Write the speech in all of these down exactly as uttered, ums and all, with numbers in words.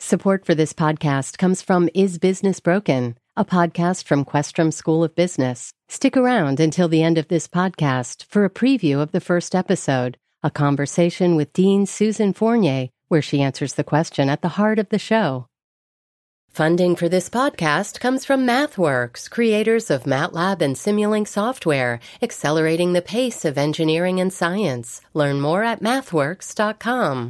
Support for this podcast comes from Is Business Broken, a podcast from Questrom School of Business. Stick around until the end of this podcast for a preview of the first episode, a conversation with Dean Susan Fournier, where she answers the question at the heart of the show. Funding for this podcast comes from MathWorks, creators of MATLAB and Simulink software, accelerating the pace of engineering and science. Learn more at mathworks dot com.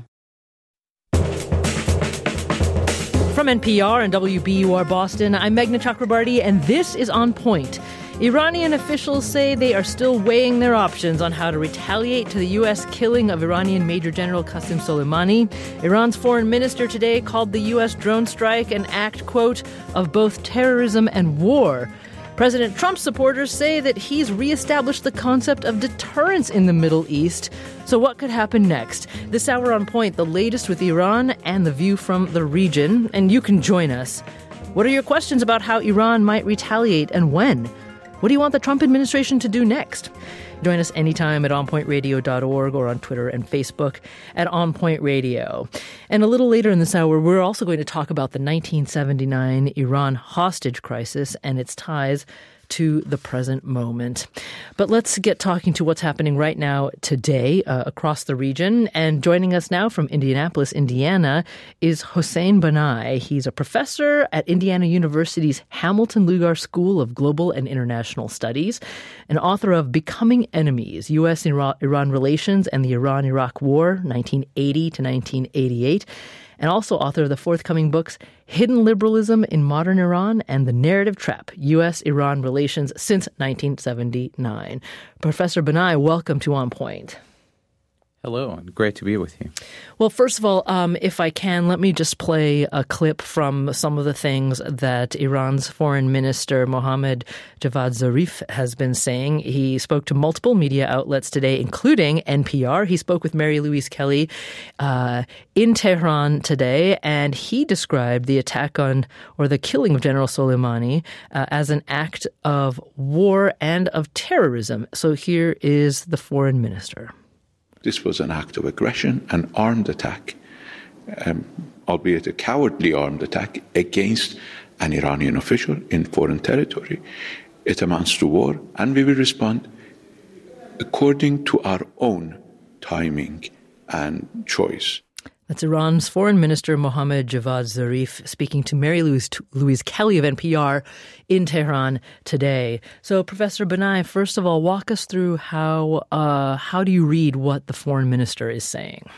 From N P R and W B U R Boston, I'm Meghna Chakrabarty, and this is On Point. Iranian officials say they are still weighing their options on how to retaliate to the U S killing of Iranian Major General Qasem Soleimani. Iran's foreign minister today called the U S drone strike an act, quote, of both terrorism and war. President Trump's supporters say that he's reestablished the concept of deterrence in the Middle East. So what could happen next? This hour on Point, the latest with Iran and the view from the region. And you can join us. What are your questions about how Iran might retaliate and when? What do you want the Trump administration to do next? Join us anytime at on point radio dot org or on Twitter and Facebook at On Point Radio. And a little later in this hour, we're also going to talk about the nineteen seventy-nine Iran hostage crisis and its ties to the present moment. But let's get talking to what's happening right now today uh, across the region. And joining us now from Indianapolis, Indiana, is Hossein Banai. He's a professor at Indiana University's Hamilton Lugar School of Global and International Studies, and author of Becoming Enemies, U S Iran Relations and the Iran-Iraq War, nineteen eighty to nineteen eighty-eight, and also author of the forthcoming books Hidden Liberalism in Modern Iran and The Narrative Trap, U S Iran Relations Since nineteen seventy-nine. Professor Banai, welcome to On Point. Hello, and great to be with you. Well, first of all, um, if I can, let me just play a clip from some of the things that Iran's foreign minister, Mohammad Javad Zarif, has been saying. He spoke to multiple media outlets today, including N P R. He spoke with Mary Louise Kelly uh, in Tehran today, and he described the attack on, or the killing of General Soleimani uh, as an act of war and of terrorism. So here is the foreign minister. This was an act of aggression, an armed attack, um, albeit a cowardly armed attack against an Iranian official in foreign territory. It amounts to war, and we will respond according to our own timing and choice. That's Iran's foreign minister, Mohammad Javad Zarif, speaking to Mary Louise, Louise Kelly of N P R in Tehran today. So, Professor Banai, first of all, walk us through how uh, how do you read what the foreign minister is saying?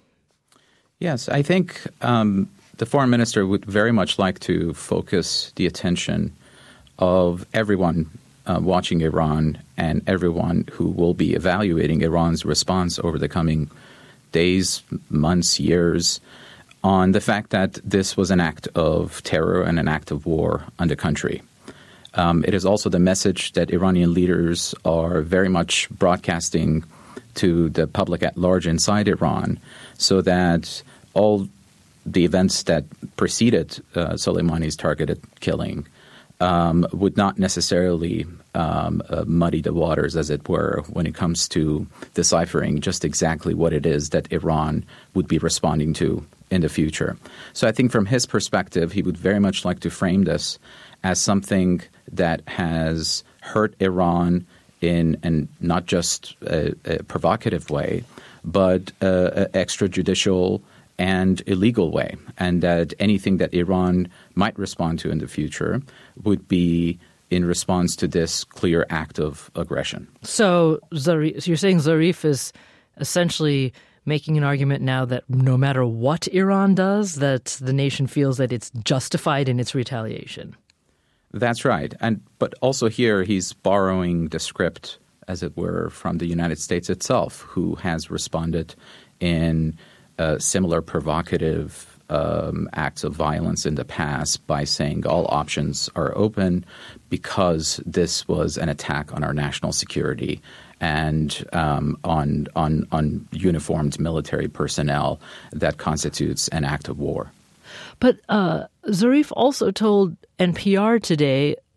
Yes, I think um, the foreign minister would very much like to focus the attention of everyone uh, watching Iran and everyone who will be evaluating Iran's response over the coming days, months, years, on the fact that this was an act of terror and an act of war on the country. Um, it is also the message that Iranian leaders are very much broadcasting to the public at large inside Iran, so that all the events that preceded uh, Soleimani's targeted killing um, would not necessarily Um, uh, muddy the waters, as it were, when it comes to deciphering just exactly what it is that Iran would be responding to in the future. So I think from his perspective, he would very much like to frame this as something that has hurt Iran in and not just a, a provocative way, but uh, an extrajudicial and illegal way, and that anything that Iran might respond to in the future would be in response to this clear act of aggression. So, Zarif, so you're saying Zarif is essentially making an argument now that no matter what Iran does, that the nation feels that it's justified in its retaliation. That's right. And but also here he's borrowing the script, as it were, from the United States itself, who has responded in uh, similar provocative Um, acts of violence in the past by saying all options are open because this was an attack on our national security and um, on, on, on uniformed military personnel that constitutes an act of war. But uh, Zarif also told N P R today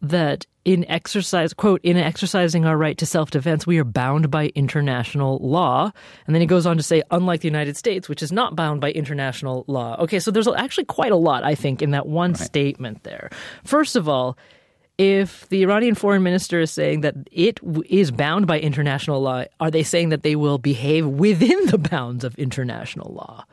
that in exercise, quote, in exercising our right to self-defense, we are bound by international law. And then he goes on to say, unlike the United States, which is not bound by international law. Okay, so there's actually quite a lot, I think, in that one right. statement there. First of all, if the Iranian foreign minister is saying that it w- is bound by international law, are they saying that they will behave within the bounds of international law?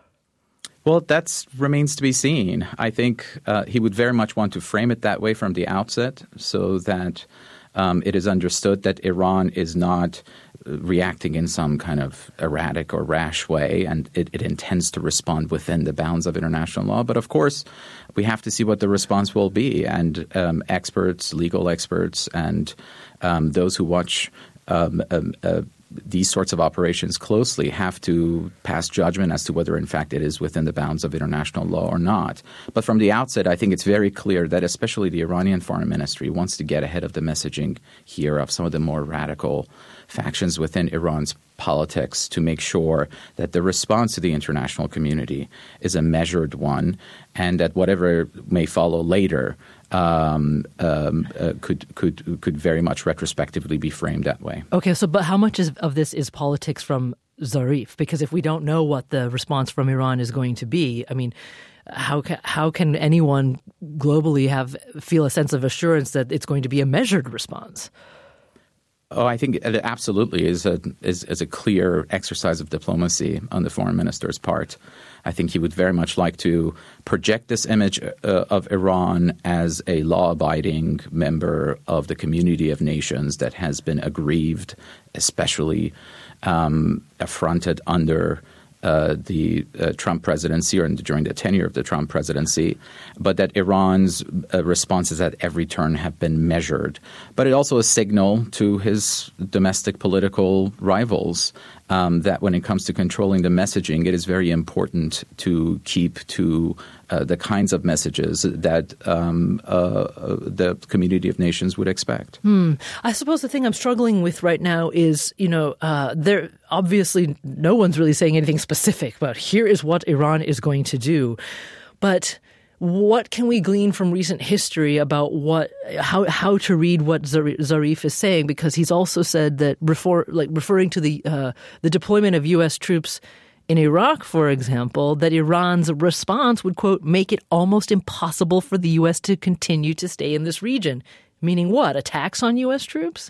Well, that remains to be seen. I think uh, he would very much want to frame it that way from the outset so that um, it is understood that Iran is not reacting in some kind of erratic or rash way, and it, it intends to respond within the bounds of international law. But of course, we have to see what the response will be. And um, experts, legal experts, and um, those who watch um, um, uh, these sorts of operations closely have to pass judgment as to whether, in fact, it is within the bounds of international law or not. But from the outset, I think it's very clear that especially the Iranian foreign ministry wants to get ahead of the messaging here of some of the more radical factions within Iran's politics to make sure that the response to the international community is a measured one and that whatever may follow later Um, um, uh, could could could very much retrospectively be framed that way. Okay, so but how much is, of this is politics from Zarif? Because if we don't know what the response from Iran is going to be, I mean, how can how can anyone globally have feel a sense of assurance that it's going to be a measured response? Oh, I think it absolutely is a is, is a clear exercise of diplomacy on the foreign minister's part. I think he would very much like to project this image uh, of Iran as a law-abiding member of the community of nations that has been aggrieved, especially um, affronted under uh, the uh, Trump presidency or during the tenure of the Trump presidency, but that Iran's uh, responses at every turn have been measured. But it also a signal to his domestic political rivals Um, that when it comes to controlling the messaging, it is very important to keep to uh, the kinds of messages that um, uh, the community of nations would expect. Hmm. I suppose the thing I'm struggling with right now is, you know, uh, there obviously no one's really saying anything specific about here is what Iran is going to do. But what can we glean from recent history about what how how to read what Zarif is saying? Because he's also said that refer, like referring to the uh, the deployment of U S troops in Iraq, for example, that Iran's response would, quote, make it almost impossible for the U S to continue to stay in this region. Meaning what? Attacks on U S troops?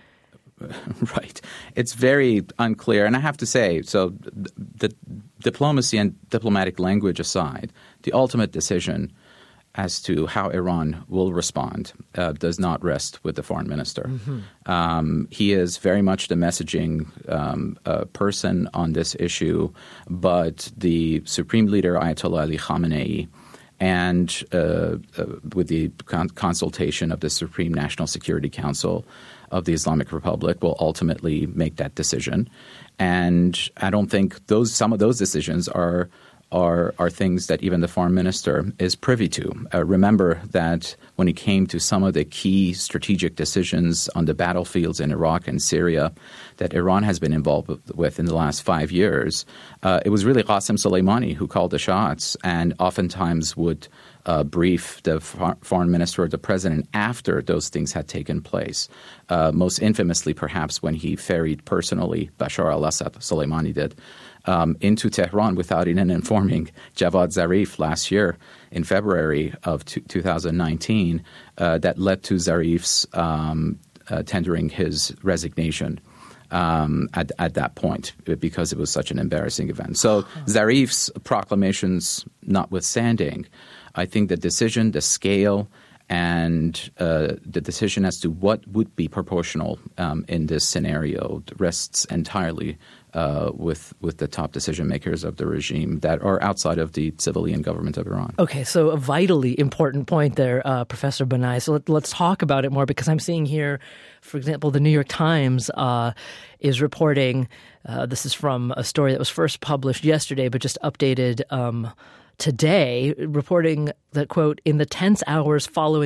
Right. It's very unclear. And I have to say, so the diplomacy and diplomatic language aside, the ultimate decision as to how Iran will respond uh, does not rest with the foreign minister. Mm-hmm. Um, he is very much the messaging um, uh, person on this issue, but the supreme leader, Ayatollah Ali Khamenei, and uh, uh, with the con- consultation of the Supreme National Security Council of the Islamic Republic, will ultimately make that decision. And I don't think those some of those decisions are are are things that even the foreign minister is privy to. Uh, remember that when it came to some of the key strategic decisions on the battlefields in Iraq and Syria that Iran has been involved with in the last five years, uh, it was really Qasem Soleimani who called the shots and oftentimes would uh, brief the for- foreign minister or the president after those things had taken place. Uh, most infamously, perhaps, when he ferried personally Bashar al-Assad, Soleimani did, Um, into Tehran without even informing Javad Zarif last year in February of two thousand nineteen uh, that led to Zarif's um, uh, tendering his resignation um, at, at that point because it was such an embarrassing event. So Zarif's proclamations notwithstanding, I think the decision, the scale, and uh, the decision as to what would be proportional um, in this scenario rests entirely Uh, with with the top decision makers of the regime that are outside of the civilian government of Iran. Okay, so a vitally important point there, uh, Professor Banai. So let, let's talk about it more because I'm seeing here, for example, the New York Times uh, is reporting, uh, this is from a story that was first published yesterday but just updated um, today, reporting that, quote, in the tense hours following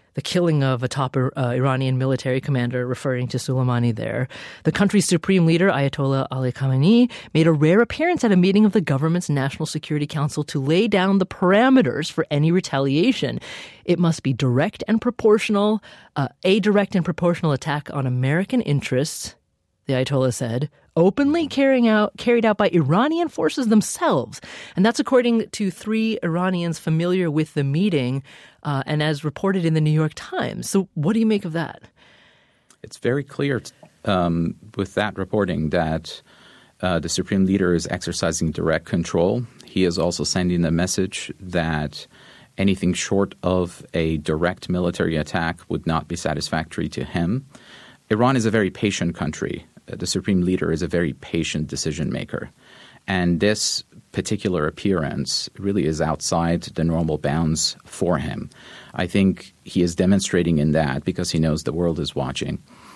the killing of a top uh, Iranian military commander, referring to Soleimani there. The country's supreme leader, Ayatollah Ali Khamenei, made a rare appearance at a meeting of the government's National Security Council to lay down the parameters for any retaliation. It must be direct and proportional, uh, a direct and proportional attack on American interests, the Ayatollah said, openly carrying out, carried out by Iranian forces themselves. And that's according to three Iranians familiar with the meeting uh, and as reported in the New York Times. So what do you make of that? It's very clear um, with that reporting that uh, the Supreme Leader is exercising direct control. He is also sending the message that anything short of a direct military attack would not be satisfactory to him. Iran is a very patient country. The Supreme Leader is a very patient decision maker. And this particular appearance really is outside the normal bounds for him. I think he is demonstrating in that, because he knows the world is watching,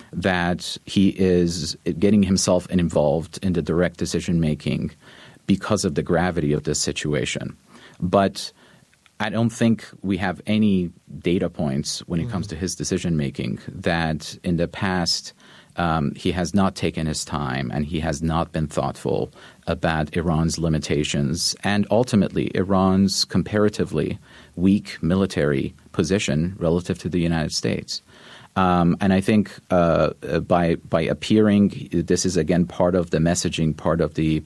that he is getting himself involved in the direct decision making because of the gravity of this situation. But I don't think we have any data points when it comes to his decision making that in the past um, he has not taken his time and he has not been thoughtful about Iran's limitations and ultimately Iran's comparatively weak military position relative to the United States. Um, and I think uh, by by appearing, this is again part of the messaging, part of the,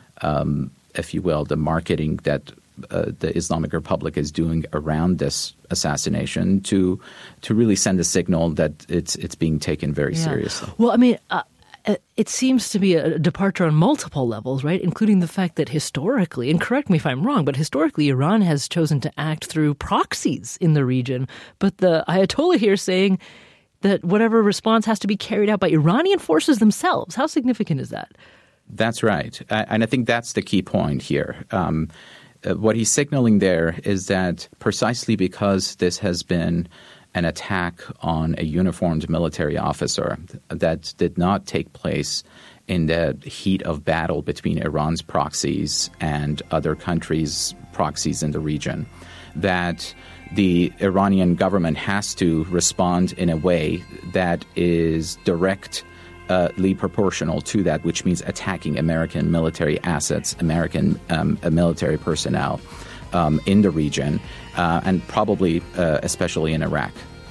um, if you will, the marketing that Uh, the Islamic Republic is doing around this assassination to to really send a signal that it's it's being taken very yeah. seriously. Well, I mean, uh, it seems to be a departure on multiple levels, right? Including the fact that historically, and correct me if I'm wrong, but historically Iran has chosen to act through proxies in the region. But the Ayatollah here saying that whatever response has to be carried out by Iranian forces themselves. How significant is that? That's right. And I think that's the key point here. Um, What he's signaling there is that precisely because this has been an attack on a uniformed military officer that did not take place in the heat of battle between Iran's proxies and other countries' proxies in the region, that the Iranian government has to respond in a way that is direct Uh, proportional to that, which means attacking American military assets, American um, uh, military personnel um, in the region, uh, and probably uh, especially in Iraq.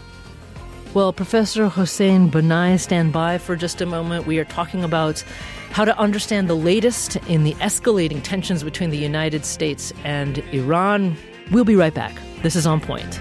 Well, Professor Hossein Banai, stand by for just a moment. We are talking about how to understand the latest in the escalating tensions between the United States and Iran. We'll be right back. This is On Point.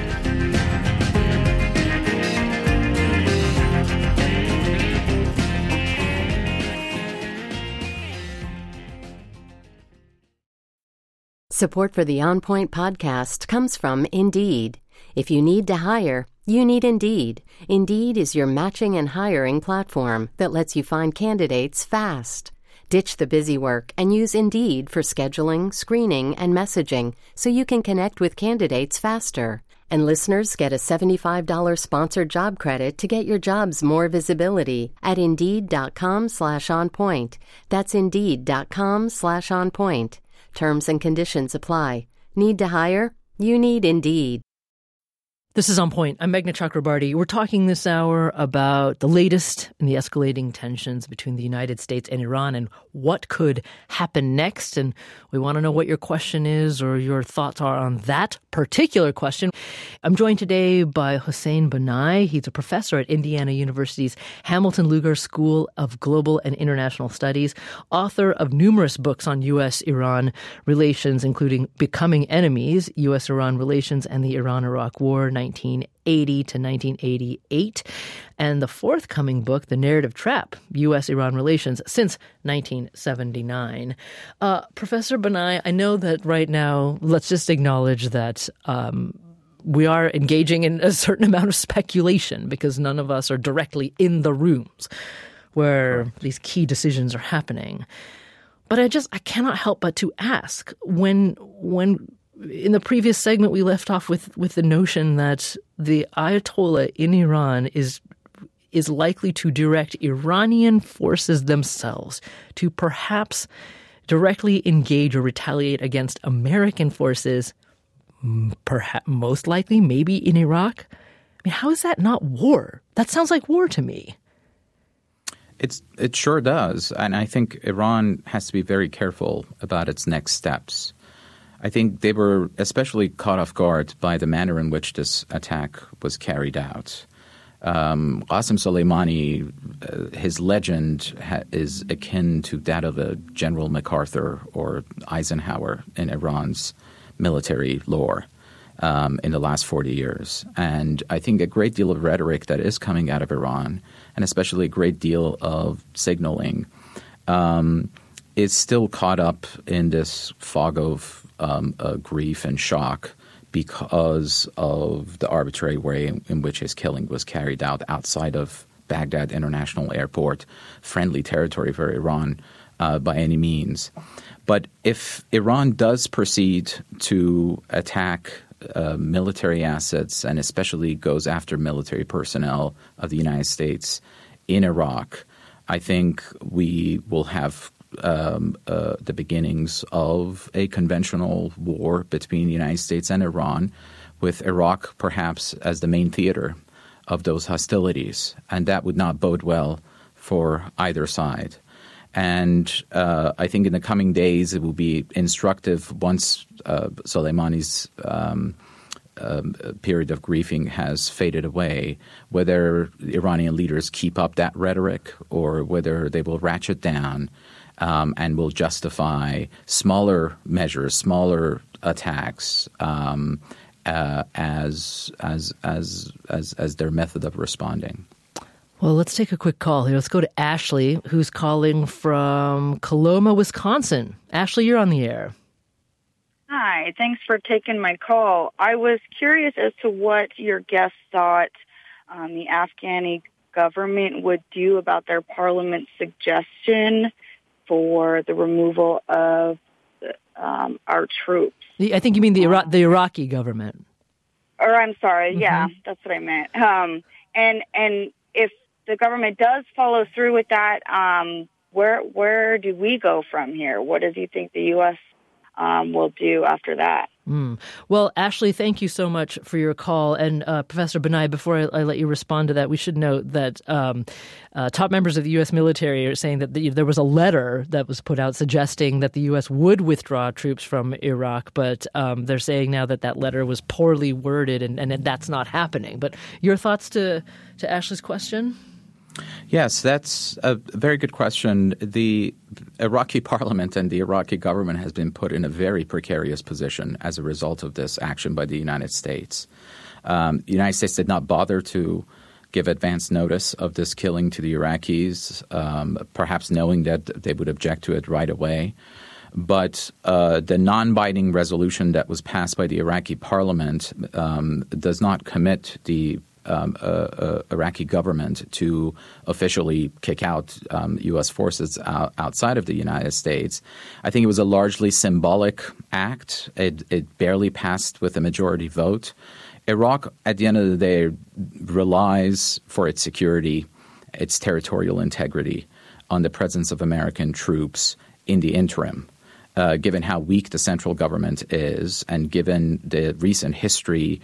Support for the On Point podcast comes from Indeed. If you need to hire, you need Indeed. Indeed is your matching and hiring platform that lets you find candidates fast. Ditch the busy work and use Indeed for scheduling, screening, and messaging so you can connect with candidates faster. And listeners get a seventy-five dollars sponsored job credit to get your jobs more visibility at Indeed.com slash on point. That's Indeed.com slash on point. Terms and conditions apply. Need to hire? You need Indeed. This is On Point. I'm Meghna Chakrabarty. We're talking this hour about the latest in the escalating tensions between the United States and Iran and what could happen next. And we want to know what your question is or your thoughts are on that particular question. I'm joined today by Hossein Banai. He's a professor at Indiana University's Hamilton Lugar School of Global and International Studies, author of numerous books on U S Iran relations, including Becoming Enemies, U S Iran Relations and the Iran-Iraq War, nineteen eighty to nineteen eighty-eight, and the forthcoming book, The Narrative Trap, U S Iran Relations since nineteen seventy-nine. Uh, Professor Banai, I know that right now, let's just acknowledge that um, we are engaging in a certain amount of speculation because none of us are directly in the rooms where right. these key decisions are happening. But I just, I cannot help but to ask, when when in the previous segment, we left off with, with the notion that the Ayatollah in Iran is is likely to direct Iranian forces themselves to perhaps directly engage or retaliate against American forces, perhaps most likely maybe in Iraq. I mean, how is that not war? That sounds like war to me. It's it sure does, and I think Iran has to be very careful about its next steps. I think they were especially caught off guard by the manner in which this attack was carried out. Um, Qasem Soleimani, uh, his legend ha- is akin to that of a General MacArthur or Eisenhower in Iran's military lore um, in the last forty years. And I think a great deal of rhetoric that is coming out of Iran, and especially a great deal of signaling, um, is still caught up in this fog of um, uh, grief and shock because of the arbitrary way in, in which his killing was carried out outside of Baghdad International Airport, friendly territory for Iran uh, by any means. But if Iran does proceed to attack uh, military assets and especially goes after military personnel of the United States in Iraq, I think we will have Um, uh, the beginnings of a conventional war between the United States and Iran, with Iraq perhaps as the main theater of those hostilities. And that would not bode well for either side. And uh, I think in the coming days it will be instructive once uh, Soleimani's um, um, period of grieving has faded away, whether Iranian leaders keep up that rhetoric or whether they will ratchet down Um, and will justify smaller measures, smaller attacks um, uh, as, as as as as their method of responding. Well, let's take a quick call here. Let's go to Ashley, who's calling from Coloma, Wisconsin. Ashley, you're on the air. Hi, thanks for taking my call. I was curious as to what your guest thought um, the Afghani government would do about their parliament's suggestion for the removal of um, our troops. I think you mean the Ira- the Iraqi government. Or I'm sorry, mm-hmm. yeah, that's what I meant. Um, and and if the government does follow through with that, um, where where do we go from here? What does he think the U S um, will do after that? Mm. Well, Ashley, thank you so much for your call. And uh, Professor Benaim, before I, I let you respond to that, we should note that um, uh, top members of the U S military are saying that the, there was a letter that was put out suggesting that the U S would withdraw troops from Iraq. But um, they're saying now that that letter was poorly worded and, and that's not happening. But your thoughts to, to Ashley's question? Yes, that's a very good question. The Iraqi parliament and the Iraqi government has been put in a very precarious position as a result of this action by the United States. Um, the United States did not bother to give advance notice of this killing to the Iraqis, um, perhaps knowing that they would object to it right away. But uh, the non-binding resolution that was passed by the Iraqi parliament um, does not commit the Um, uh, uh, Iraqi government to officially kick out um, U S forces out, outside of the United States. I think it was a largely symbolic act. It, it barely passed with a majority vote. Iraq, at the end of the day, relies for its security, its territorial integrity, on the presence of American troops in the interim. Uh, given how weak the central government is and given the recent history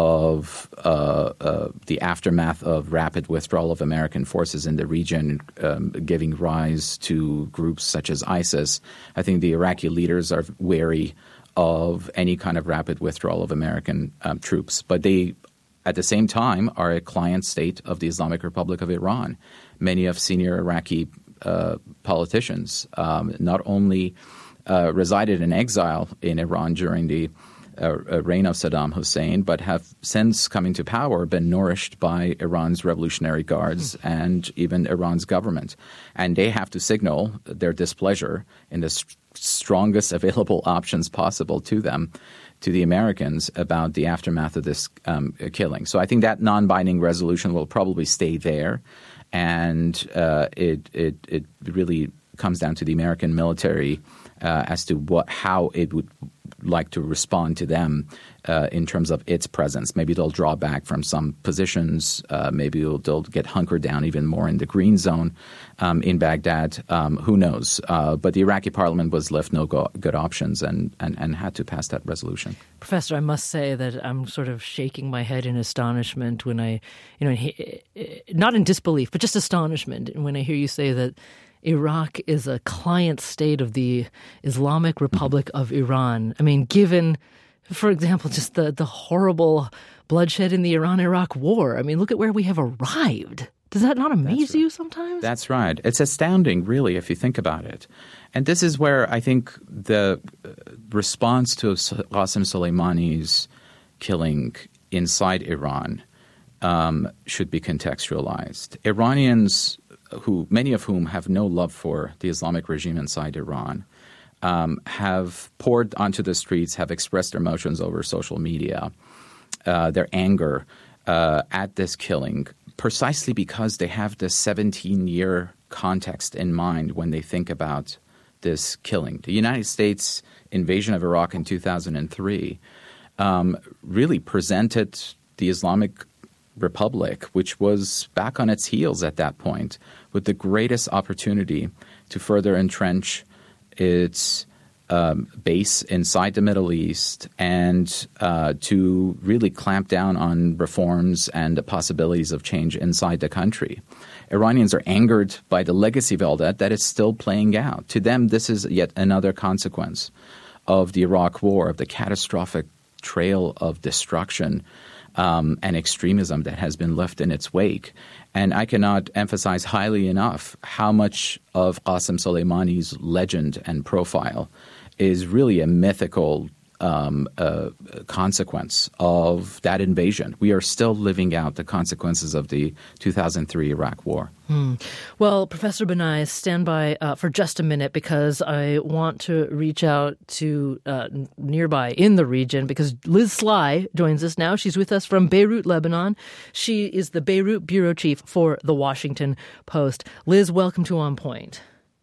of uh, uh, the aftermath of rapid withdrawal of American forces in the region, um, giving rise to groups such as ISIS, I think the Iraqi leaders are wary of any kind of rapid withdrawal of American um, troops. But they, at the same time, are a client state of the Islamic Republic of Iran. Many of senior Iraqi uh, politicians um, not only Uh, resided in exile in Iran during the uh, reign of Saddam Hussein, but have since coming to power been nourished by Iran's Revolutionary Guards mm. and even Iran's government. And they have to signal their displeasure in the st- strongest available options possible to them, to the Americans, about the aftermath of this um, killing. So I think that non-binding resolution will probably stay there. And uh, it, it, it really comes down to the American military Uh, as to what how it would like to respond to them uh, in terms of its presence. Maybe they'll draw back from some positions. Uh, maybe they'll, they'll get hunkered down even more in the green zone um, in Baghdad. Um, who knows? Uh, but the Iraqi parliament was left no go- good options and, and, and had to pass that resolution. Professor, I must say that I'm sort of shaking my head in astonishment when I, you know, not in disbelief, but just astonishment when I hear you say that Iraq is a client state of the Islamic Republic of Iran. I mean, given, for example, just the, the horrible bloodshed in the Iran-Iraq war. I mean, look at where we have arrived. Does that not amaze right. you sometimes? That's right. It's astounding, really, if you think about it. And this is where I think the response to Qasem Soleimani's killing inside Iran um, should be contextualized. Iranians, who many of whom have no love for the Islamic regime inside Iran, um, have poured onto the streets, have expressed their emotions over social media, uh, their anger uh, at this killing, precisely because they have this seventeen-year context in mind when they think about this killing. The United States invasion of Iraq in two thousand three um, really presented the Islamic Republic, which was back on its heels at that point, with the greatest opportunity to further entrench its um, base inside the Middle East and uh, to really clamp down on reforms and the possibilities of change inside the country. Iranians are angered by the legacy of all that that is still playing out. To them, this is yet another consequence of the Iraq War, of the catastrophic trail of destruction Um, and extremism that has been left in its wake. And I cannot emphasize highly enough how much of Qasem Soleimani's legend and profile is really a mythical um, uh, consequence of that invasion. We are still living out the consequences of the two thousand three Iraq War. Hmm. Well, Professor Banai, stand by uh, for just a minute because I want to reach out to uh, nearby in the region because Liz Sly joins us now. She's with us from Beirut, Lebanon. She is the Beirut bureau chief for The Washington Post. Liz, welcome to On Point.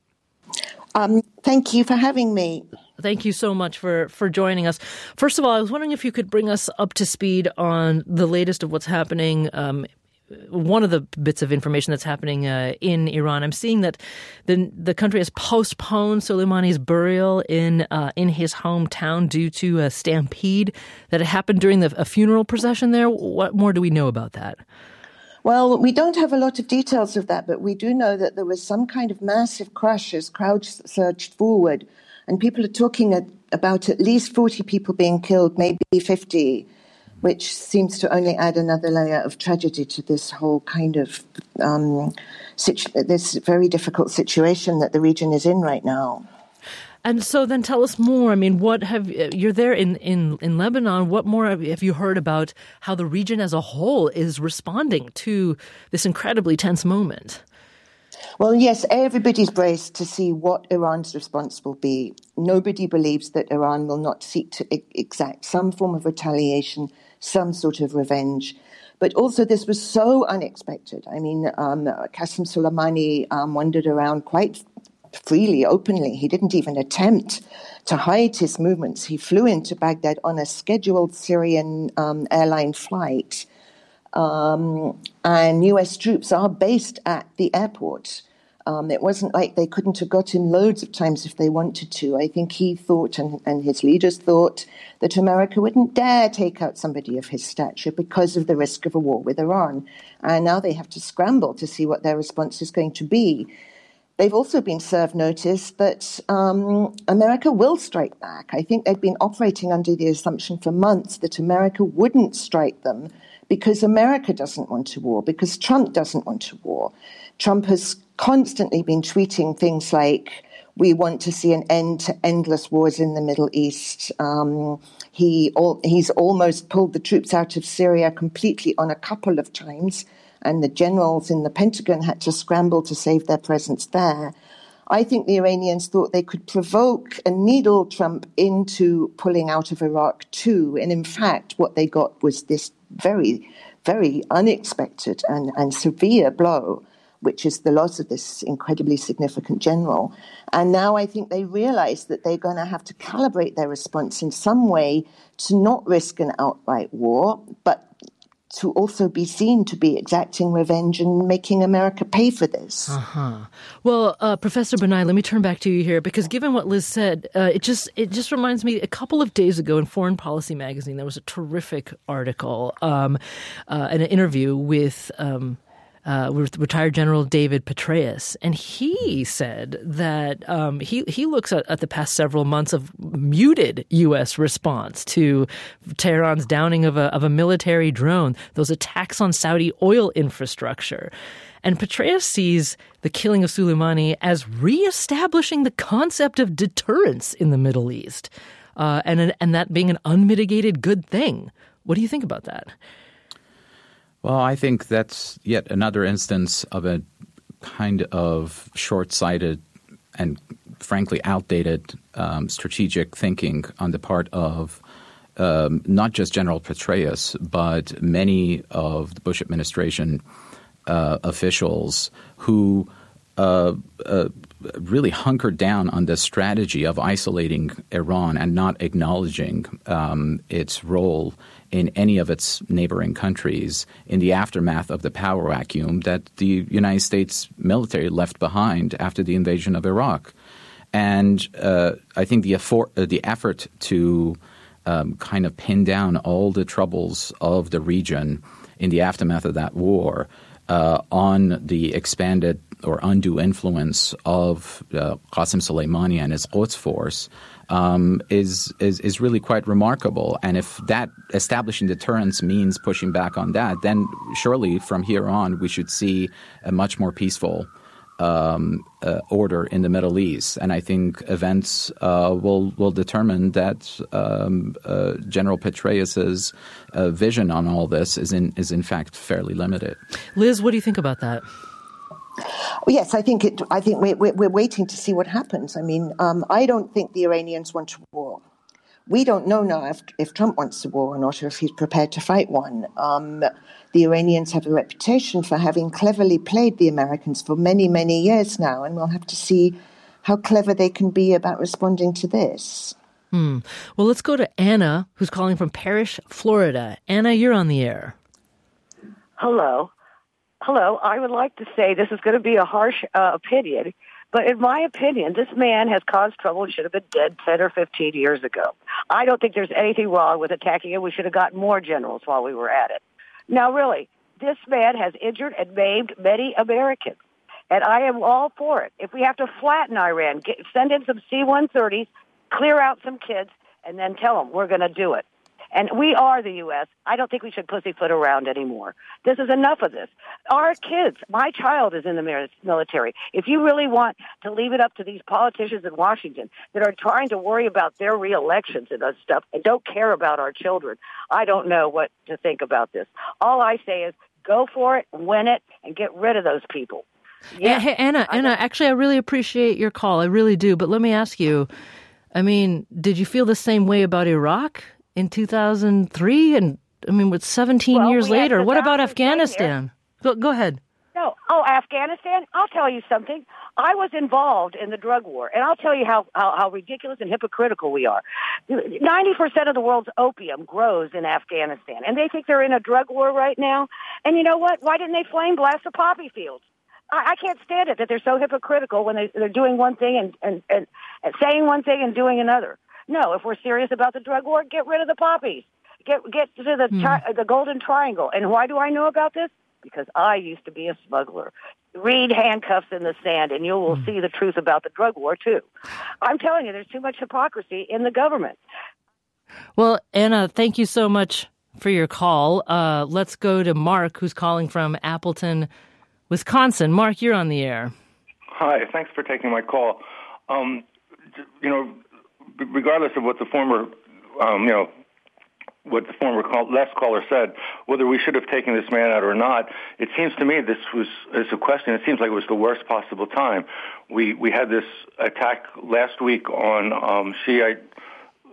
Um, thank you for having me. Thank you so much for, for joining us. First of all, I was wondering if you could bring us up to speed on the latest of what's happening. Um, one of the bits of information that's happening uh, in Iran, I'm seeing that the the country has postponed Soleimani's burial in uh, in his hometown due to a stampede that had happened during the, a funeral procession there. What more do we know about that? Well, we don't have a lot of details of that, but we do know that there was some kind of massive crush as crowds surged forward. And people are talking at, about at least forty people being killed, maybe fifty, which seems to only add another layer of tragedy to this whole kind of um, situ- this very difficult situation that the region is in right now. And so then tell us more. I mean, what have you're there in, in, in Lebanon. What more have, have you heard about how the region as a whole is responding to this incredibly tense moment? Well, yes, everybody's braced to see what Iran's response will be. Nobody believes that Iran will not seek to exact some form of retaliation, some sort of revenge. But also this was so unexpected. I mean, um, Qasem Soleimani um, wandered around quite freely, openly. He didn't even attempt to hide his movements. He flew into Baghdad on a scheduled Syrian um, airline flight. Um, and U S troops are based at the airport. Um, it wasn't like they couldn't have got in loads of times if they wanted to. I think he thought, and, and his leaders thought, that America wouldn't dare take out somebody of his stature because of the risk of a war with Iran. And now they have to scramble to see what their response is going to be. They've also been served notice that um, America will strike back. I think they've been operating under the assumption for months that America wouldn't strike them because America doesn't want a war, because Trump doesn't want a war. Trump has constantly been tweeting things like, we want to see an end to endless wars in the Middle East. Um, he al- he's almost pulled the troops out of Syria completely on a couple of times, and the generals in the Pentagon had to scramble to save their presence there. I think the Iranians thought they could provoke and needle Trump into pulling out of Iraq too. And in fact, what they got was this very, very unexpected and, and severe blow which is the loss of this incredibly significant general. And now I think they realize that they're going to have to calibrate their response in some way to not risk an outright war, but to also be seen to be exacting revenge and making America pay for this. Uh-huh. Well, uh, Professor Bernay, let me turn back to you here, because given what Liz said, uh, it just it just reminds me, a couple of days ago in Foreign Policy magazine, there was a terrific article um, uh, and an interview with um, Uh, with retired General David Petraeus, and he said that um, he he looks at, at the past several months of muted U S response to Tehran's downing of a of a military drone, those attacks on Saudi oil infrastructure. And Petraeus sees the killing of Soleimani as reestablishing the concept of deterrence in the Middle East, uh, and and that being an unmitigated good thing. What do you think about that? Well, I think that's yet another instance of a kind of short-sighted and frankly outdated um, strategic thinking on the part of um, not just General Petraeus, but many of the Bush administration uh, officials who uh, uh, really hunkered down on the strategy of isolating Iran and not acknowledging um, its role in any of its neighboring countries in the aftermath of the power vacuum that the United States military left behind after the invasion of Iraq. And uh, I think the, effort, uh, the effort to um, kind of pin down all the troubles of the region in the aftermath of that war uh, on the expanded or undue influence of uh, Qasem Soleimani and his Quds force Um, is, is is really quite remarkable. And if that establishing deterrence means pushing back on that, then surely from here on we should see a much more peaceful um, uh, order in the Middle East. And I think events uh, will will determine that um, uh, General Petraeus's uh, vision on all this is in is in fact fairly limited. Liz, what do you think about that? Yes, I think it. I think we're, we're waiting to see what happens. I mean, um, I don't think the Iranians want a war. We don't know now if, if Trump wants a war or not, or if he's prepared to fight one. Um, the Iranians have a reputation for having cleverly played the Americans for many, many years now, and we'll have to see how clever they can be about responding to this. Hmm. Well, let's go to Anna, who's calling from Parrish, Florida. Anna, you're on the air. Hello. Hello, I would like to say this is going to be a harsh uh, opinion, but in my opinion, this man has caused trouble and should have been dead ten or fifteen years ago. I don't think there's anything wrong with attacking him. We should have gotten more generals while we were at it. Now, really, this man has injured and maimed many Americans, and I am all for it. If we have to flatten Iran, get, send in some C one thirties, clear out some kids, and then tell them we're going to do it. And we are the U S. I don't think we should pussyfoot around anymore. This is enough of this. Our kids, my child is in the military. If you really want to leave it up to these politicians in Washington that are trying to worry about their re-elections and that stuff and don't care about our children, I don't know what to think about this. All I say is go for it, win it, and get rid of those people. Yeah. Hey, Anna, Anna, actually, I really appreciate your call. I really do. But let me ask you, I mean, did you feel the same way about Iraq in two thousand three? And I mean, with seventeen well, years we later, what about Afghanistan? Go, go ahead. No. Oh, Afghanistan? I'll tell you something. I was involved in the drug war, and I'll tell you how, how, how ridiculous and hypocritical we are. ninety percent of the world's opium grows in Afghanistan, and they think they're in a drug war right now. And you know what? Why didn't they flame blast the poppy fields? I, I can't stand it that they're so hypocritical when they, they're doing one thing and, and, and, and saying one thing and doing another. No, if we're serious about the drug war, get rid of the poppies. Get get to the Hmm. tri- the Golden Triangle. And why do I know about this? Because I used to be a smuggler. Read Handcuffs in the Sand, and you will Hmm. see the truth about the drug war, too. I'm telling you, there's too much hypocrisy in the government. Well, Anna, thank you so much for your call. Uh, let's go to Mark, who's calling from Appleton, Wisconsin. Mark, you're on the air. Hi, thanks for taking my call. Um, you know, regardless of what the former, um, you know, what the former call, last caller said, whether we should have taken this man out or not, it seems to me this was is a question. It seems like it was the worst possible time. We we had this attack last week on um, Shiite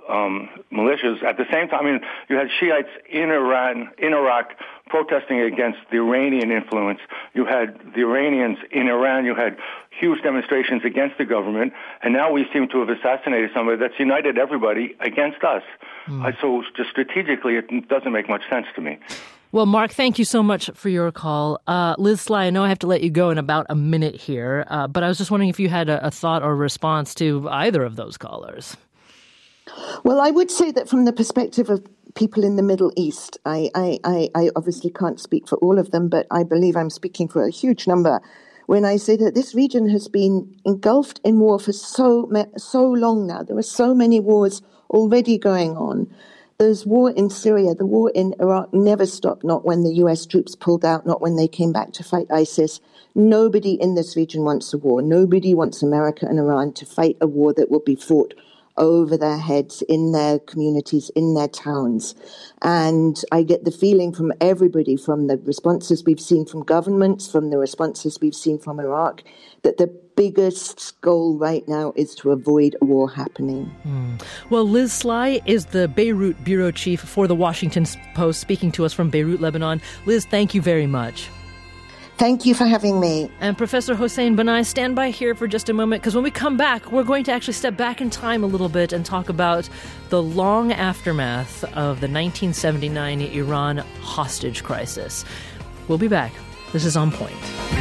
um, militias. At the same time, I mean, you had Shiites in Iran, in Iraq, protesting against the Iranian influence. You had the Iranians in Iran. You had huge demonstrations against the government. And now we seem to have assassinated somebody that's united everybody against us. Mm. Uh, so just strategically, it doesn't make much sense to me. Well, Mark, thank you so much for your call. Uh, Liz Sly, I know I have to let you go in about a minute here, uh, but I was just wondering if you had a, a thought or response to either of those callers. Well, I would say that from the perspective of people in the Middle East, I, I, I, I obviously can't speak for all of them, but I believe I'm speaking for a huge number when I say that this region has been engulfed in war for so so long now. There are so many wars already going on. There's war in Syria. The war in Iraq never stopped, not when the U S troops pulled out, not when they came back to fight ISIS. Nobody in this region wants a war. Nobody wants America and Iran to fight a war that will be fought over their heads, in their communities, in their towns. And I get the feeling from everybody, from the responses we've seen from governments, from the responses we've seen from Iraq, that the biggest goal right now is to avoid a war happening. Mm. Well, Liz Sly is the Beirut bureau chief for the Washington Post, speaking to us from Beirut, Lebanon. Liz, thank you very much. Thank you for having me. And Professor Hossein Banai, stand by here for just a moment, because when we come back, we're going to actually step back in time a little bit and talk about the long aftermath of the nineteen seventy-nine Iran hostage crisis. We'll be back. This is On Point.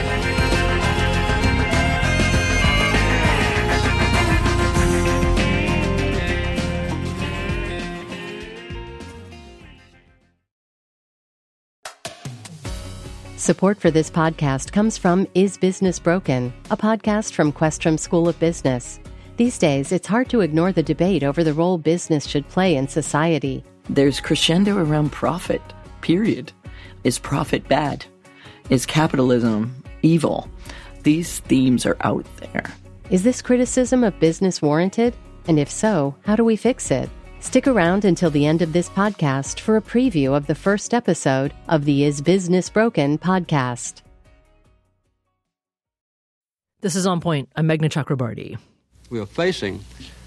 Support for this podcast comes from Is Business Broken?, a podcast from Questrom School of Business. These days, it's hard to ignore the debate over the role business should play in society. There's crescendo around profit, period. Is profit bad? Is capitalism evil? These themes are out there. Is this criticism of business warranted? And if so, how do we fix it? Stick around until the end of this podcast for a preview of the first episode of the Is Business Broken podcast. This is On Point. I'm Meghna Chakrabarty. We are facing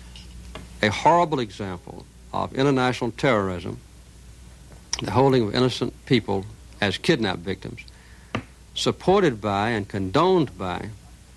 a horrible example of international terrorism, the holding of innocent people as kidnapped victims, supported by and condoned by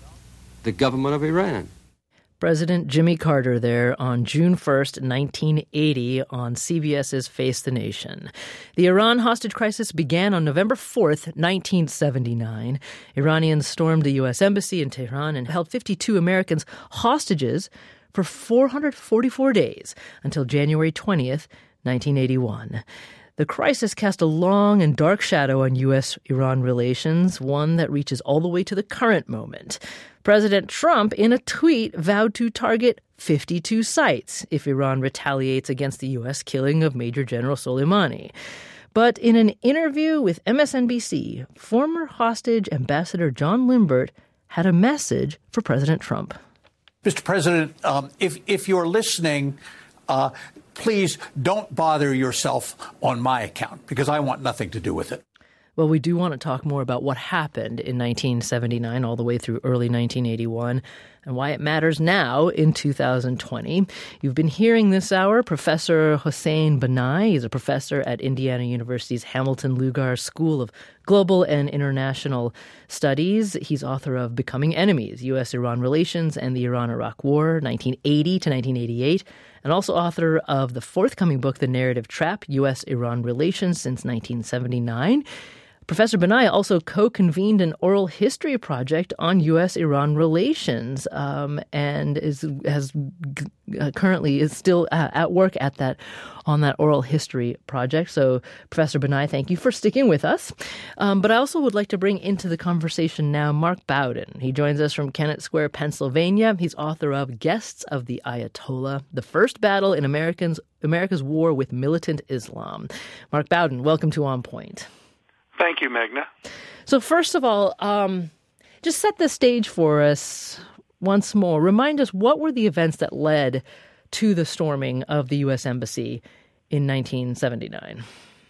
the government of Iran. President Jimmy Carter there on June first, nineteen eighty on CBS's Face the Nation. The Iran hostage crisis began on November fourth, nineteen seventy-nine. Iranians stormed the U S embassy in Tehran and held fifty-two Americans hostages for four hundred forty-four days until January twentieth, nineteen eighty-one. The crisis cast a long and dark shadow on U S Iran relations, one that reaches all the way to the current moment. President Trump, in a tweet, vowed to target fifty-two sites if Iran retaliates against the U S killing of Major General Soleimani. But in an interview with M S N B C, former hostage Ambassador John Limbert had a message for President Trump. Mister President, um, if, if you're listening, uh, please don't bother yourself on my account, because I want nothing to do with it. Well, we do want to talk more about what happened in nineteen seventy-nine all the way through early nineteen eighty-one and why it matters now in two thousand twenty. You've been hearing this hour Professor Hossein Banai. He's a professor at Indiana University's Hamilton Lugar School of Global and International Studies. He's author of Becoming Enemies, U S Iran Relations and the Iran-Iraq War, nineteen eighty to nineteen eighty-eight, and also author of the forthcoming book, The Narrative Trap, U S Iran Relations since nineteen seventy-nine. Professor Banai also co-convened an oral history project on U S Iran relations um, and is has uh, currently is still uh, at work at that on that oral history project. So, Professor Banai, thank you for sticking with us. Um, but I also would like to bring into the conversation now Mark Bowden. He joins us from Kennett Square, Pennsylvania. He's author of Guests of the Ayatollah: The First Battle in Americans America's War with Militant Islam. Mark Bowden, welcome to On Point. Thank you, Meghna. So first of all, um, just set the stage for us once more. Remind us, what were the events that led to the storming of the U S Embassy in nineteen seventy-nine?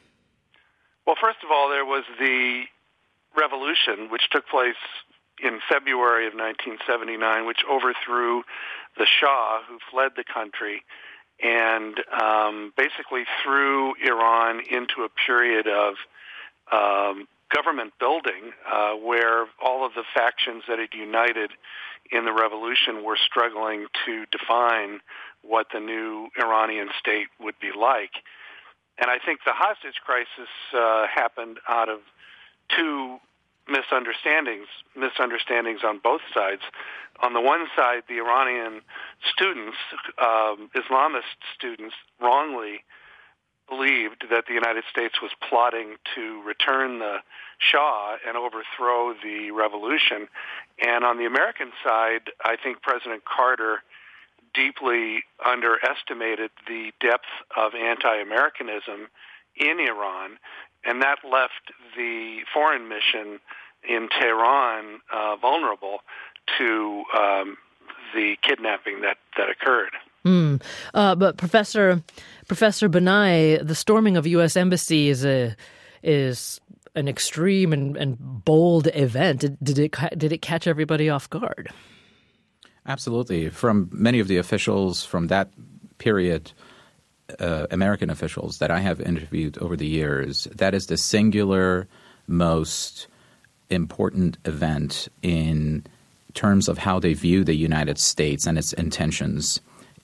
Well, first of all, there was the revolution, which took place in February of nineteen seventy-nine, which overthrew the Shah, who fled the country, and um, basically threw Iran into a period of um, government building uh, where all of the factions that had united in the revolution were struggling to define what the new Iranian state would be like. And I think the hostage crisis uh, happened out of two misunderstandings, misunderstandings on both sides. On the one side, the Iranian students, um, Islamist students, wrongly believed that the United States was plotting to return the Shah and overthrow the revolution. And on the American side, I think President Carter deeply underestimated the depth of anti-Americanism in Iran, and that left the foreign mission in Tehran uh, vulnerable to um, the kidnapping that, that occurred. Mm. Uh, but Professor Professor Banai, the storming of U S embassy is a is an extreme and, and bold event. Did, did it did it catch everybody off guard? Absolutely. From many of the officials from that period, uh, American officials that I have interviewed over the years, that is the singular most important event in terms of how they view the United States and its intentions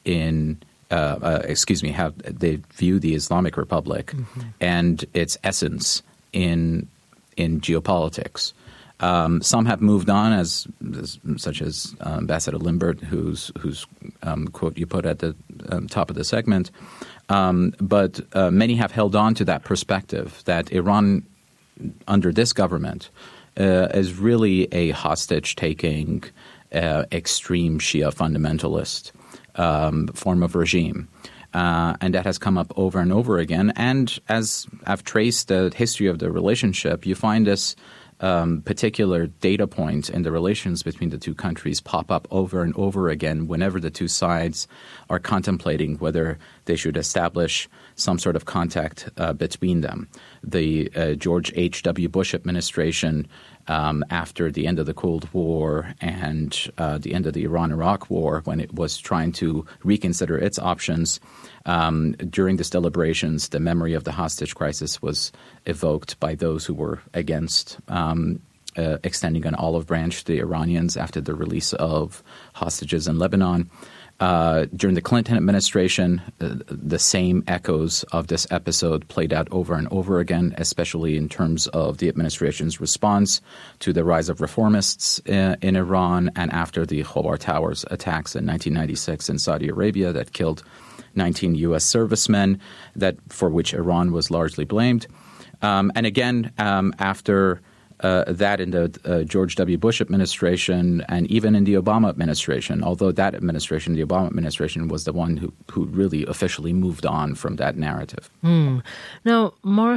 in uh, uh, excuse me, how they view the Islamic Republic mm-hmm. and its essence in in geopolitics. Um, some have moved on, as, as such as uh, Ambassador Limbert, whose whose um, quote you put at the um, top of the segment. Um, but uh, many have held on to that perspective that Iran, under this government, uh, is really a hostage-taking, uh, extreme Shia fundamentalist um, form of regime. Uh, and that has come up over and over again. And as I've traced the history of the relationship, you find this um, particular data point in the relations between the two countries pop up over and over again whenever the two sides are contemplating whether they should establish some sort of contact uh, between them. The uh, George H W. Bush administration, um, after the end of the Cold War and uh, the end of the Iran-Iraq War, when it was trying to reconsider its options, um, during these deliberations, the memory of the hostage crisis was evoked by those who were against um, uh, extending an olive branch to the Iranians after the release of hostages in Lebanon. Uh, during the Clinton administration, uh, the same echoes of this episode played out over and over again, especially in terms of the administration's response to the rise of reformists in, in Iran and after the Khobar Towers attacks in nineteen ninety-six in Saudi Arabia that killed nineteen U S servicemen, that for which Iran was largely blamed. Um, and again, um, after Uh, that in the uh, George W. Bush administration and even in the Obama administration, although that administration, the Obama administration, was the one who, who really officially moved on from that narrative. Hmm. Now, Mark,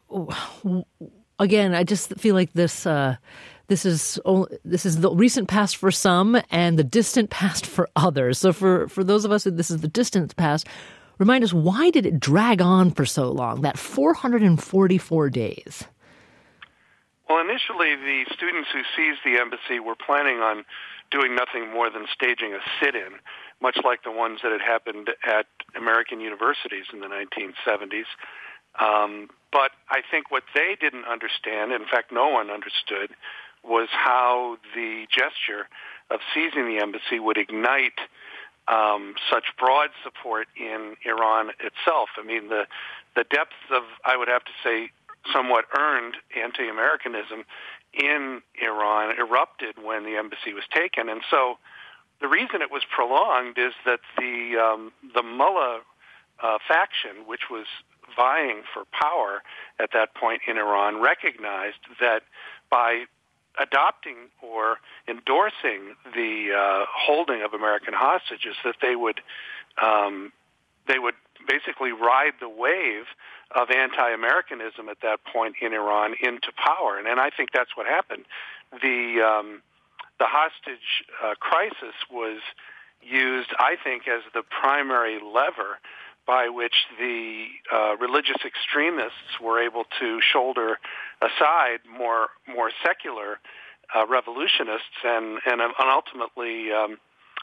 again, I just feel like this uh, this is this is the recent past for some and the distant past for others. So for, for those of us who this is the distant past, remind us, why did it drag on for so long, that four hundred forty-four days? Well, initially, the students who seized the embassy were planning on doing nothing more than staging a sit-in, much like the ones that had happened at American universities in the nineteen seventies. Um, but I think what they didn't understand, in fact, no one understood, was how the gesture of seizing the embassy would ignite um, such broad support in Iran itself. I mean, the the depth of, I would have to say, somewhat earned anti-Americanism in Iran erupted when the embassy was taken. And so the reason it was prolonged is that the um, the mullah uh, faction, which was vying for power at that point in Iran, recognized that by adopting or endorsing the uh, holding of American hostages, that they would um, they would basically ride the wave of anti-Americanism at that point in Iran into power. And, and I think that's what happened. The um, the hostage uh, crisis was used, I think, as the primary lever by which the uh, religious extremists were able to shoulder aside more more secular uh, revolutionists and, and, and ultimately um,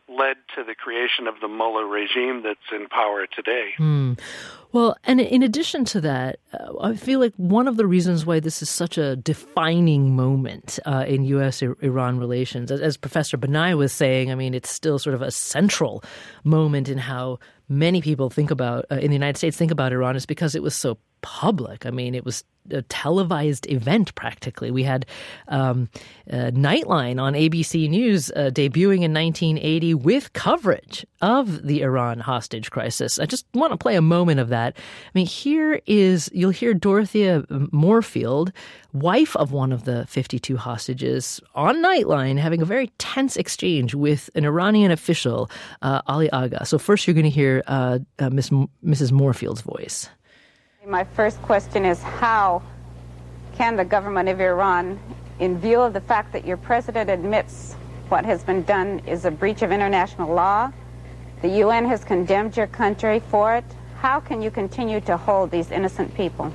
led to the creation of the Mullah regime that's in power today. Hmm. Well, and in addition to that, uh, I feel like one of the reasons why this is such a defining moment uh, in U S Iran relations, as, as Professor Banai was saying, I mean, it's still sort of a central moment in how many people think about, uh, in the United States, think about Iran, is because it was so public. I mean, it was a televised event practically. We had um, uh, Nightline on A B C News uh, debuting in nineteen eighty with coverage of the Iran hostage crisis. I just want to play a moment of that. I mean, here is, you'll hear Dorothea Moorfield, wife of one of the fifty-two hostages, on Nightline having a very tense exchange with an Iranian official, uh, Ali Agha. So first you're going to hear uh, uh, Miss M- Missus Moorfield's voice. My first question is, how can the government of Iran, in view of the fact that your president admits what has been done is a breach of international law, the U N has condemned your country for it, how can you continue to hold these innocent people?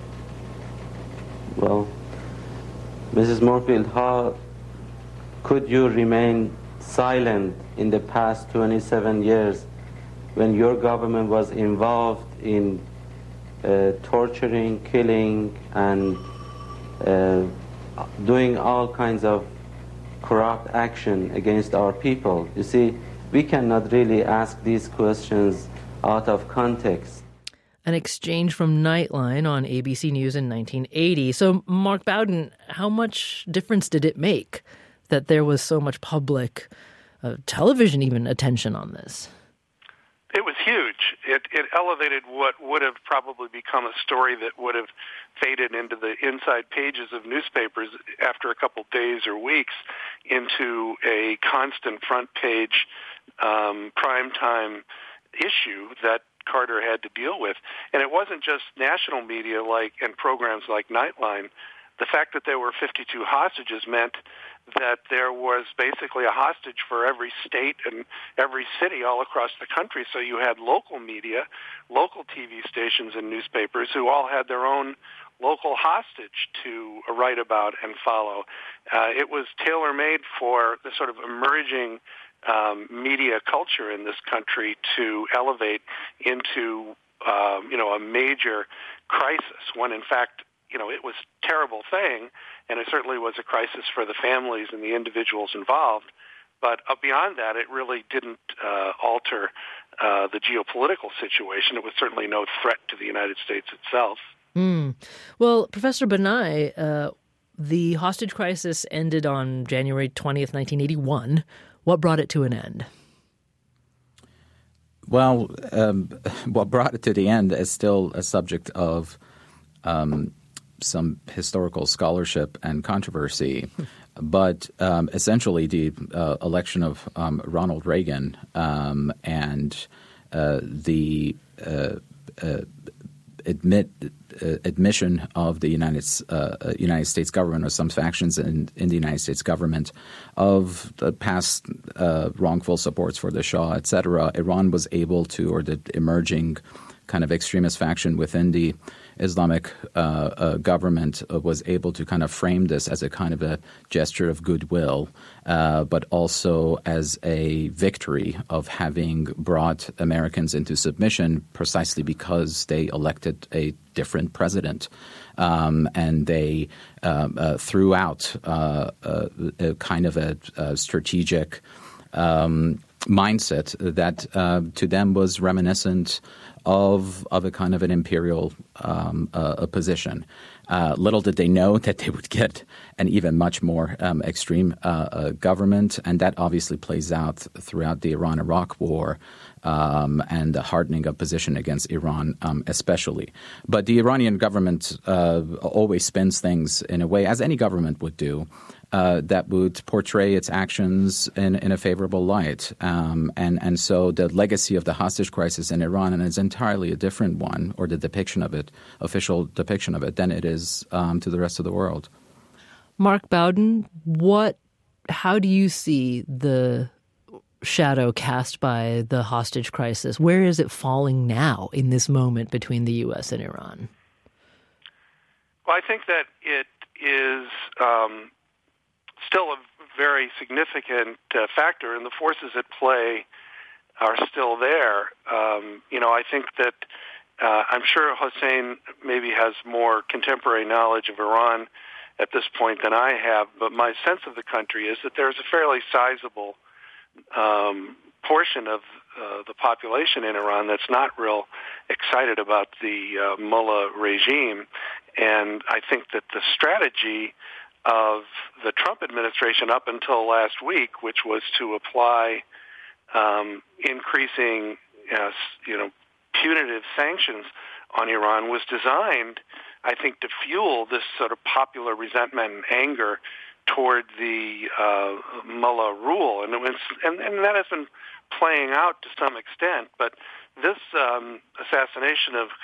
Well, Missus Moorfield, how could you remain silent in the past twenty-seven years when your government was involved in Uh, torturing, killing, and uh, doing all kinds of corrupt action against our people? You see, we cannot really ask these questions out of context. An exchange from Nightline on A B C News in nineteen eighty. So, Mark Bowden, how much difference did it make that there was so much public, uh, television even, attention on this? It was huge. It, it elevated what would have probably become a story that would have faded into the inside pages of newspapers after a couple days or weeks into a constant front page um, primetime issue that Carter had to deal with. And it wasn't just national media like and programs like Nightline. The fact that there were fifty-two hostages meant that there was basically a hostage for every state and every city all across the country. So you had local media, local T V stations and newspapers who all had their own local hostage to write about and follow. Uh, it was tailor-made for the sort of emerging um, media culture in this country to elevate into, um, you know, a major crisis when, in fact, you know, it was a terrible thing, and it certainly was a crisis for the families and the individuals involved. But uh, beyond that, it really didn't uh, alter uh, the geopolitical situation. It was certainly no threat to the United States itself. Mm. Well, Professor Banai, uh, the hostage crisis ended on January twentieth, nineteen eighty-one. What brought it to an end? Well, um, what brought it to the end is still a subject of um, some historical scholarship and controversy. But um, essentially, the uh, election of um, Ronald Reagan um, and uh, the uh, uh, admit uh, admission of the United uh, United States government, or some factions in, in the United States government, of the past uh, wrongful supports for the Shah, et cetera, Iran was able to, or the emerging kind of extremist faction within the Islamic uh, uh, government uh, was able to kind of frame this as a kind of a gesture of goodwill, uh, but also as a victory of having brought Americans into submission precisely because they elected a different president. Um, and they uh, uh, threw out uh, uh, a kind of a, a strategic um, mindset that uh, to them was reminiscent of of a kind of an imperial um, uh, a position. Uh, little did they know that they would get an even much more um, extreme uh, uh, government, and that obviously plays out throughout the Iran-Iraq war um, and the hardening of position against Iran um, especially. But the Iranian government uh, always spins things in a way, as any government would do, Uh, that would portray its actions in, in a favorable light. Um, and, and so the legacy of the hostage crisis in Iran is entirely a different one, or the depiction of it, official depiction of it, than it is um, to the rest of the world. Mark Bowden, what, how do you see the shadow cast by the hostage crisis? Where is it falling now in this moment between the U S and Iran? Well, I think that it is um, still a very significant uh, factor, and the forces at play are still there. Um, you know, I think that uh, I'm sure Hossein maybe has more contemporary knowledge of Iran at this point than I have, but my sense of the country is that there's a fairly sizable um, portion of uh, the population in Iran that's not real excited about the uh, mullah regime. And I think that the strategy of the Trump administration up until last week, which was to apply um, increasing, uh, you know, punitive sanctions on Iran, was designed, I think, to fuel this sort of popular resentment and anger toward the uh, mullah rule, and, it was, and and that has been playing out to some extent. But this um, assassination of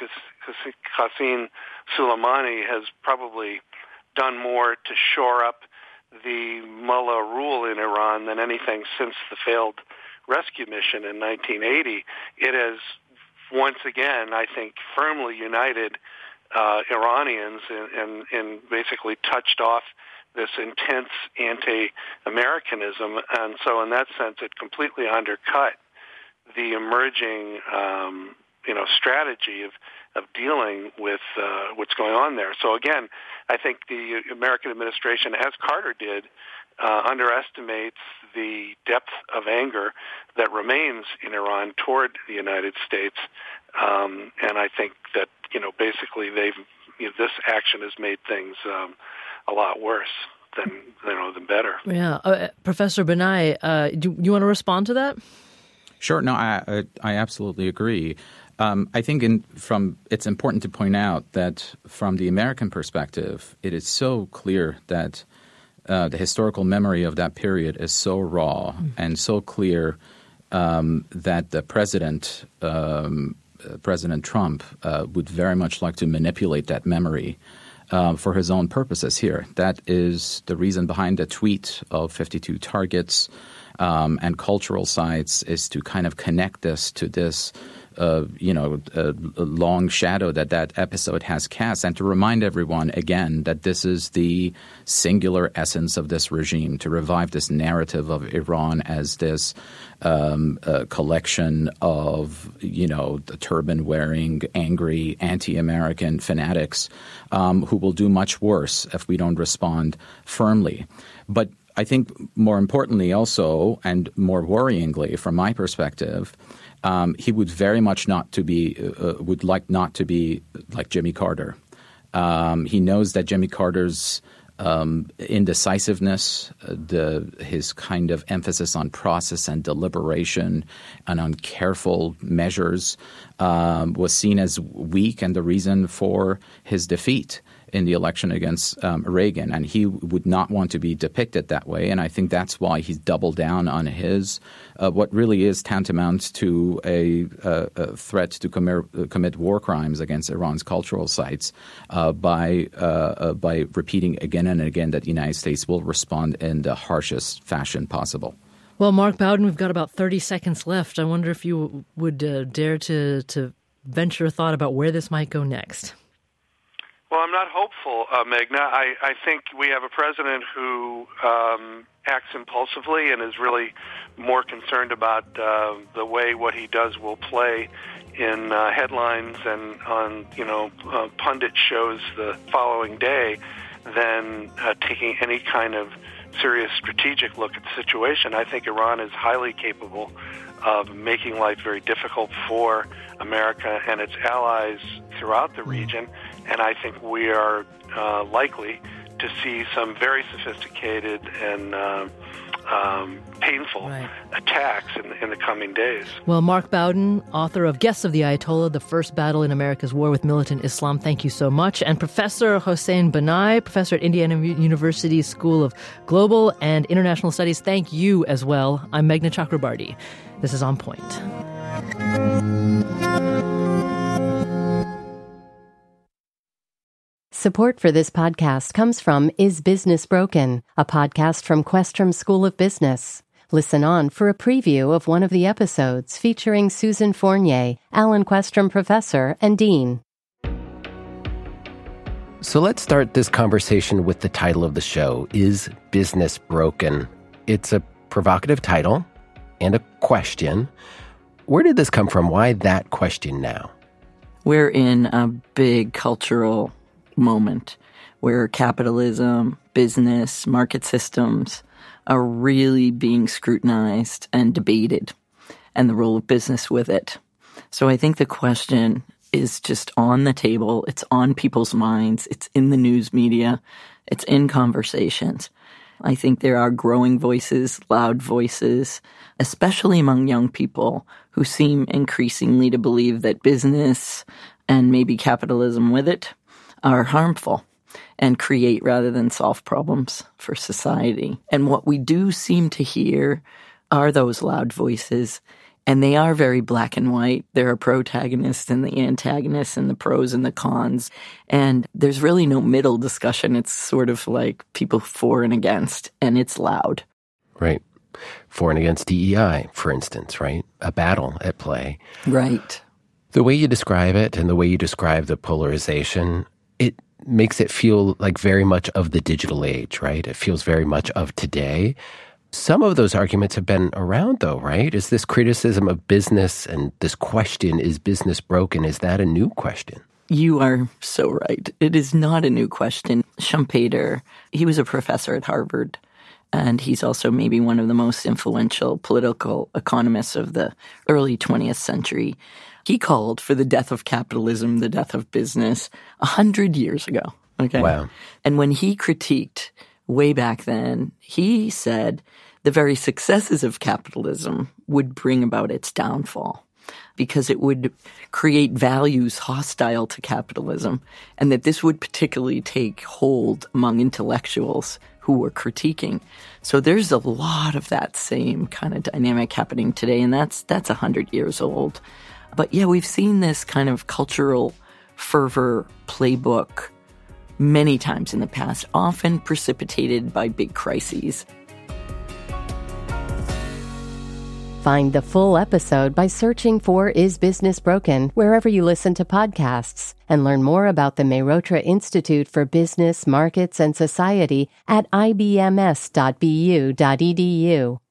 Qasem Soleimani has probably done more to shore up the mullah rule in Iran than anything since the failed rescue mission in nineteen eighty. It has once again, I think, firmly united uh, Iranians and, and, and basically touched off this intense anti-Americanism. And so in that sense, it completely undercut the emerging, um, you know, strategy of, of dealing with uh, what's going on there. So again, I think the American administration, as Carter did, uh, underestimates the depth of anger that remains in Iran toward the United States. Um, and I think that, you know, basically they've, you know, this action has made things um, a lot worse than, you know, than better. Yeah. Uh, Professor Banai, uh, do you want to respond to that? Sure. No, I I absolutely agree. Um, I think in, from it's important to point out that from the American perspective, it is so clear that uh, the historical memory of that period is so raw mm. and so clear um, that the president, um, uh, President Trump, uh, would very much like to manipulate that memory uh, for his own purposes here. That is the reason behind the tweet of fifty-two targets um, and cultural sites, is to kind of connect this to this Uh, you know, a, a long shadow that that episode has cast, and to remind everyone again that this is the singular essence of this regime, to revive this narrative of Iran as this um, uh, collection of, you know, the turban-wearing, angry, anti-American fanatics um, who will do much worse if we don't respond firmly. But I think more importantly also, and more worryingly from my perspective, Um, he would very much not to be uh, would like not to be like Jimmy Carter. Um, he knows that Jimmy Carter's um, indecisiveness, uh, the his kind of emphasis on process and deliberation and on careful measures um, was seen as weak and the reason for his defeat in the election against um, Reagan, and he would not want to be depicted that way. And I think that's why he's doubled down on his uh, what really is tantamount to a, a, a threat to commit, uh, commit war crimes against Iran's cultural sites uh, by uh, uh, by repeating again and again that the United States will respond in the harshest fashion possible. Well, Mark Bowden, we've got about thirty seconds left. I wonder if you would uh, dare to to venture a thought about where this might go next. Well, I'm not hopeful, uh, Meghna. I, I think we have a president who um, acts impulsively and is really more concerned about uh, the way what he does will play in uh, headlines and on, you know, uh, pundit shows the following day than uh, taking any kind of serious strategic look at the situation. I think Iran is highly capable of making life very difficult for America and its allies throughout the region. And I think we are uh, likely to see some very sophisticated and uh, um, painful right. attacks in, in the coming days. Well, Mark Bowden, author of Guests of the Ayatollah, The First Battle in America's War with Militant Islam, thank you so much. And Professor Hossein Banai, professor at Indiana University School of Global and International Studies, thank you as well. I'm Meghna Chakrabarty. This is On Point. Support for this podcast comes from Is Business Broken, a podcast from Questrom School of Business. Listen on for a preview of one of the episodes featuring Susan Fournier, Alan Questrom Professor and Dean. So let's start this conversation with the title of the show, Is Business Broken? It's a provocative title and a question. Where did this come from? Why that question now? We're in a big cultural moment where capitalism, business, market systems are really being scrutinized and debated, and the role of business with it. So I think the question is just on the table. It's on people's minds. It's in the news media. It's in conversations. I think there are growing voices, loud voices, especially among young people who seem increasingly to believe that business and maybe capitalism with it are harmful and create rather than solve problems for society. And what we do seem to hear are those loud voices. And they are very black and white. There are protagonists and the antagonists and the pros and the cons. And there's really no middle discussion. It's sort of like people for and against, and it's loud. Right. For and against D E I, for instance, right? A battle at play. Right. The way you describe it and the way you describe the polarization, it makes it feel like very much of the digital age, right? It feels very much of today. Some of those arguments have been around, though, right? Is this criticism of business and this question, is business broken, is that a new question? You are so right. It is not a new question. Schumpeter, he was a professor at Harvard, and he's also maybe one of the most influential political economists of the early twentieth century. He called for the death of capitalism, the death of business, a hundred years ago. Okay. Wow. And when he critiqued way back then, he said the very successes of capitalism would bring about its downfall because it would create values hostile to capitalism, and that this would particularly take hold among intellectuals who were critiquing. So there's a lot of that same kind of dynamic happening today, and that's that's one hundred years old. But yeah, we've seen this kind of cultural fervor playbook many times in the past, often precipitated by big crises. Find the full episode by searching for Is Business Broken wherever you listen to podcasts, and learn more about the Mehrotra Institute for Business, Markets, and Society at I B M S dot B U dot E D U.